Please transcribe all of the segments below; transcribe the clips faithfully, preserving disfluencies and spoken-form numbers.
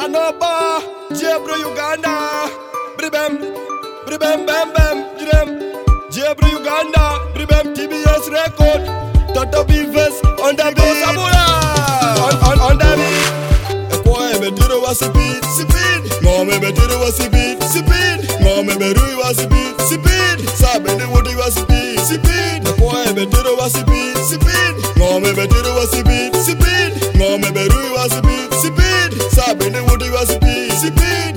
Anopa, Jebro Uganda, Bribem, Bribem Bam Bam, Jibem, Jebro Uganda, Bribem T B S record, Toto Beavers on the beat, on, on, on the beat. A boy, me do the was a beat, speed. No, me do the was a beat, speed. No, me do the was a beat, speed. Sabe the woody was a beat, speed. A boy, me do the was a beat, speed. No, me do the was a beat, speed. No, me do the was a beat, speed. Sabe the woody was a beat, speed.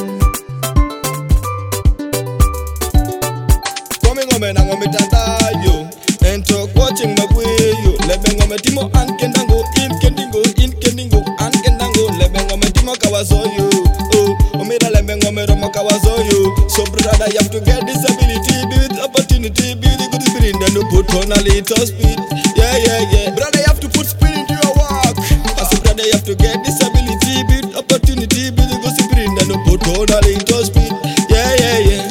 Coming on me, I'm on me tata yo. And talk watching my way yo. Let me go me timo and kendango, in kendingo, in kendingo, and kendango. Let me go me timo kawazo yo. Oh, omida let me go me romo kawazo yo. So brother, you have to get disability, be with opportunity, be with good spirit, then you put on a little speed. Yeah, yeah, yeah. Brother, you have to put speed into your work. I say brother, you have to get disability, be with opportunity, be with good spirit, then you put on a little speed. Yeah, yeah, yeah.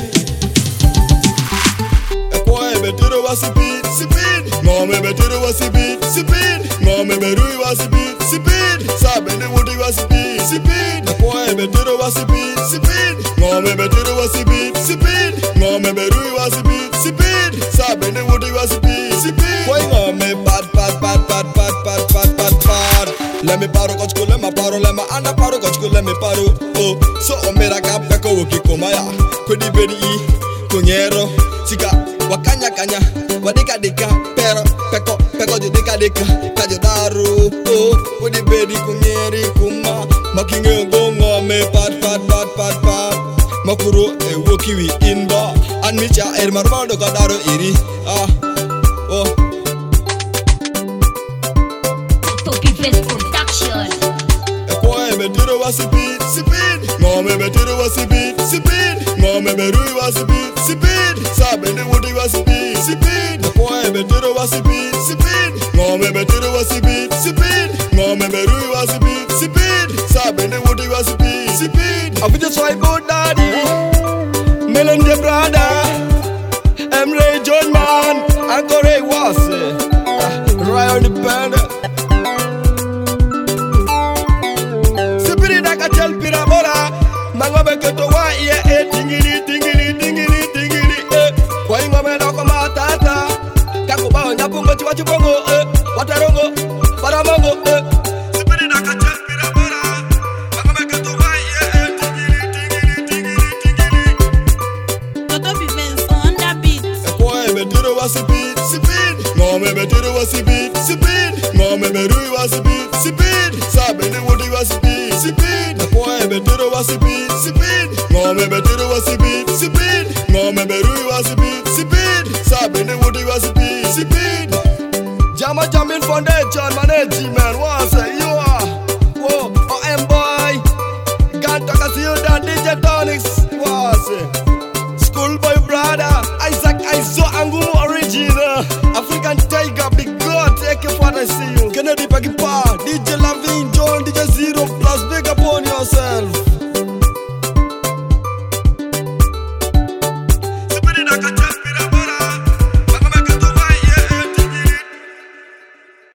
Betero was a beat, speed. No, me betero was a beat, speed. No, me beru was a beat, speed. Sabe the woody was a beat, speed. The boy betero was a beat, speed. No, me betero was a beat, speed. No, me beru was a beat, speed. Sabe the woody was a beat, speed. Boy, no, me bad, bad, bad, bad, bad, bad, bad, bad, bad. Let me paro kochko, let me paro, let me anda paro kochko, let me paro. Oh, so omera kapeko ukikomaya. Kodi bedi, kunyero, sika. Wakanya kanya, wadika dika, pero peko peko di dika dika, kajo daru, oh, udi bedi kunyeri kuma, makinge gongo me pat pat pat pat pat, makuro e wokiwi inba, anmicha er marmando kadaro iri, ah, oh. Topi Fest Production. E boy me tiro was a beat, speed. No me me tiro was a beat, speed. No me me rui was a beat, speed. Sabe the woody was a beat, speed. The boy me tiro was a beat, speed. No me me tiro was a beat, speed. No me me rui was a beat, speed. Sabe the woody was a beat, speed. I just try go daddy, Melon the brother, Emre John man, Uncle Ray was right on the band. Tell Pirabola, Mangobe Ketowa, yeah, eh, tingili, tingili, tingili, tingili, eh. Waingo me no koma tata, Kakuba, Napungo, Chiwachipongo, eh, Watarongo, Paramongo, eh. Sipiri Naka tell Pirabola, Mangobe Ketowa, yeah, eh, tingili, tingili, tingili, tingili. Toto Beavers on the beat. A boy, me duro was a beat, speed. No, me me duro was a beat, speed. No, me me rui was a beat, speed. Sabe the woody was a beat, speed. Boy, me tiro was a beat, speed. No, me tiro was a beat, speed. No, me beru was a beat, speed. Sabe the woody was a beat, speed. Jama Jamin Foundation, management.